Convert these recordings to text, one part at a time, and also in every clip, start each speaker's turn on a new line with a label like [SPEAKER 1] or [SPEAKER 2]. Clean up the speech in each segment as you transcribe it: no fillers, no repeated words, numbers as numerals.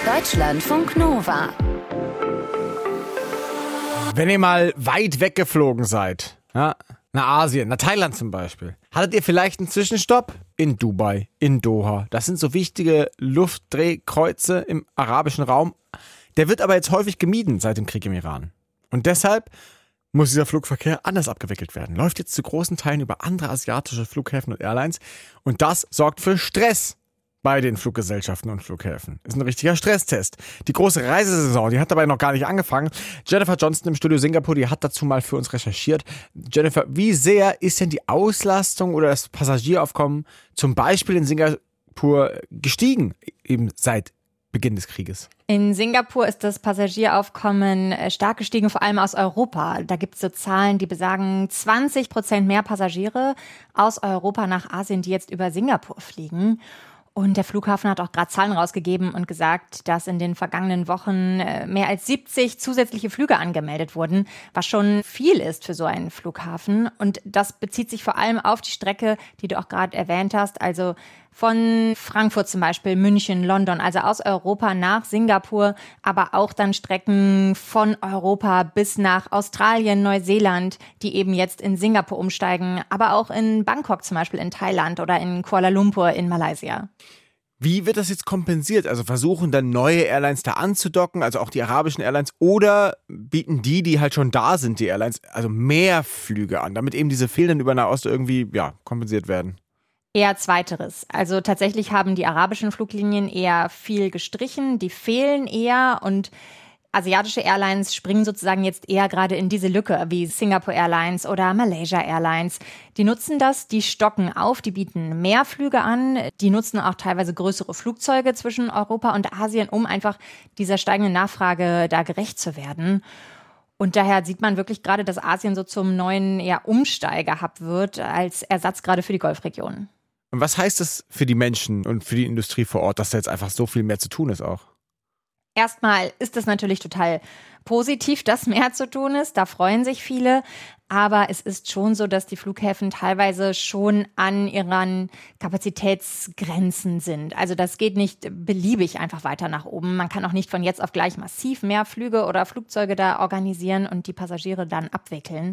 [SPEAKER 1] Deutschlandfunk Nova.
[SPEAKER 2] Wenn ihr mal weit weggeflogen seid, ja, nach Asien, nach Thailand zum Beispiel, hattet ihr vielleicht einen Zwischenstopp in Dubai, in Doha. Das sind so wichtige Luftdrehkreuze im arabischen Raum. Der wird aber jetzt häufig gemieden seit dem Krieg im Iran. Und deshalb muss dieser Flugverkehr anders abgewickelt werden. Läuft jetzt zu großen Teilen über andere asiatische Flughäfen und Airlines. Und das sorgt für Stress bei den Fluggesellschaften und Flughäfen. Ist ein richtiger Stresstest. Die große Reisesaison, die hat dabei noch gar nicht angefangen. Jennifer Johnston im Studio Singapur, die hat dazu mal für uns recherchiert. Jennifer, wie sehr ist denn die Auslastung oder das Passagieraufkommen zum Beispiel in Singapur gestiegen, eben seit Beginn des Krieges?
[SPEAKER 3] In Singapur ist das Passagieraufkommen stark gestiegen, vor allem aus Europa. Da gibt es so Zahlen, die besagen 20% mehr Passagiere aus Europa nach Asien, die jetzt über Singapur fliegen. Und der Flughafen hat auch gerade Zahlen rausgegeben und gesagt, dass in den vergangenen Wochen mehr als 70 zusätzliche Flüge angemeldet wurden, was schon viel ist für so einen Flughafen. Und das bezieht sich vor allem auf die Strecke, die du auch gerade erwähnt hast, also von Frankfurt zum Beispiel, München, London, also aus Europa nach Singapur, aber auch dann Strecken von Europa bis nach Australien, Neuseeland, die eben jetzt in Singapur umsteigen, aber auch in Bangkok zum Beispiel in Thailand oder in Kuala Lumpur in Malaysia.
[SPEAKER 2] Wie wird das jetzt kompensiert? Also versuchen dann neue Airlines da anzudocken, also auch die arabischen Airlines, oder bieten die halt schon da sind, die Airlines, also mehr Flüge an, damit eben diese fehlenden über Nahost irgendwie kompensiert werden?
[SPEAKER 3] Eher zweiteres. Also tatsächlich haben die arabischen Fluglinien eher viel gestrichen, die fehlen eher und asiatische Airlines springen sozusagen jetzt eher gerade in diese Lücke, wie Singapore Airlines oder Malaysia Airlines. Die nutzen das, die stocken auf, die bieten mehr Flüge an, die nutzen auch teilweise größere Flugzeuge zwischen Europa und Asien, um einfach dieser steigenden Nachfrage da gerecht zu werden. Und daher sieht man wirklich gerade, dass Asien so zum neuen Umsteiger-Hub wird, als Ersatz gerade für die Golfregion.
[SPEAKER 2] Und was heißt das für die Menschen und für die Industrie vor Ort, dass da jetzt einfach so viel mehr zu tun ist auch?
[SPEAKER 3] Erstmal ist es natürlich total positiv, dass mehr zu tun ist. Da freuen sich viele. Aber es ist schon so, dass die Flughäfen teilweise schon an ihren Kapazitätsgrenzen sind. Also das geht nicht beliebig einfach weiter nach oben. Man kann auch nicht von jetzt auf gleich massiv mehr Flüge oder Flugzeuge da organisieren und die Passagiere dann abwickeln.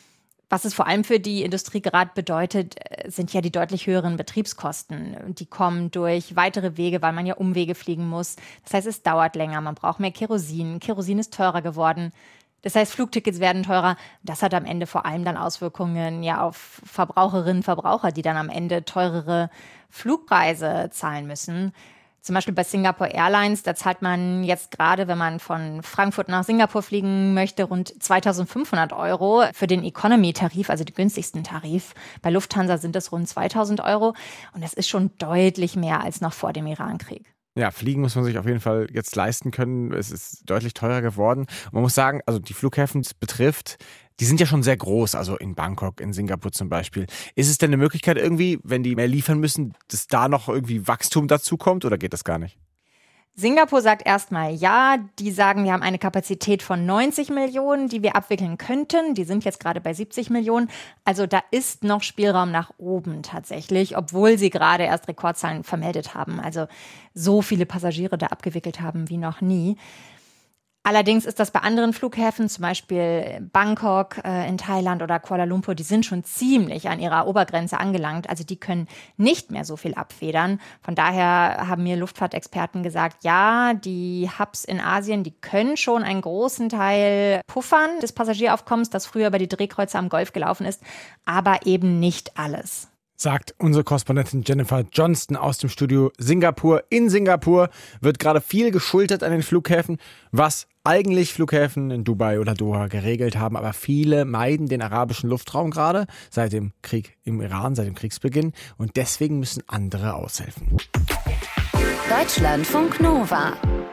[SPEAKER 3] Was es vor allem für die Industrie gerade bedeutet, sind ja die deutlich höheren Betriebskosten. Die kommen durch weitere Wege, weil man ja Umwege fliegen muss. Das heißt, es dauert länger, man braucht mehr Kerosin. Kerosin ist teurer geworden. Das heißt, Flugtickets werden teurer. Das hat am Ende vor allem dann Auswirkungen auf Verbraucherinnen und Verbraucher, die dann am Ende teurere Flugpreise zahlen müssen. Zum Beispiel bei Singapore Airlines, da zahlt man jetzt gerade, wenn man von Frankfurt nach Singapur fliegen möchte, rund 2.500 € für den Economy-Tarif, also den günstigsten Tarif. Bei Lufthansa sind es rund 2.000 € und das ist schon deutlich mehr als noch vor dem Irankrieg.
[SPEAKER 2] Ja, fliegen muss man sich auf jeden Fall jetzt leisten können. Es ist deutlich teurer geworden. Und man muss sagen, also die Flughäfen betrifft, die sind ja schon sehr groß, also in Bangkok, in Singapur zum Beispiel. Ist es denn eine Möglichkeit irgendwie, wenn die mehr liefern müssen, dass da noch irgendwie Wachstum dazu kommt oder geht das gar nicht?
[SPEAKER 3] Singapur sagt erstmal ja, die sagen, wir haben eine Kapazität von 90 Millionen, die wir abwickeln könnten. Die sind jetzt gerade bei 70 Millionen. Also da ist noch Spielraum nach oben tatsächlich, obwohl sie gerade erst Rekordzahlen vermeldet haben. Also so viele Passagiere da abgewickelt haben wie noch nie. Allerdings ist das bei anderen Flughäfen, zum Beispiel Bangkok in Thailand oder Kuala Lumpur, die sind schon ziemlich an ihrer Obergrenze angelangt. Also die können nicht mehr so viel abfedern. Von daher haben mir Luftfahrtexperten gesagt, ja, die Hubs in Asien, die können schon einen großen Teil puffern des Passagieraufkommens, das früher über die Drehkreuze am Golf gelaufen ist, aber eben nicht alles.
[SPEAKER 2] Sagt unsere Korrespondentin Jennifer Johnston aus dem Studio Singapur. In Singapur wird gerade viel geschultert an den Flughäfen, was eigentlich Flughäfen in Dubai oder Doha geregelt haben. Aber viele meiden den arabischen Luftraum gerade seit dem Krieg im Iran, seit dem Kriegsbeginn. Und deswegen müssen andere aushelfen.
[SPEAKER 1] Deutschlandfunk Nova.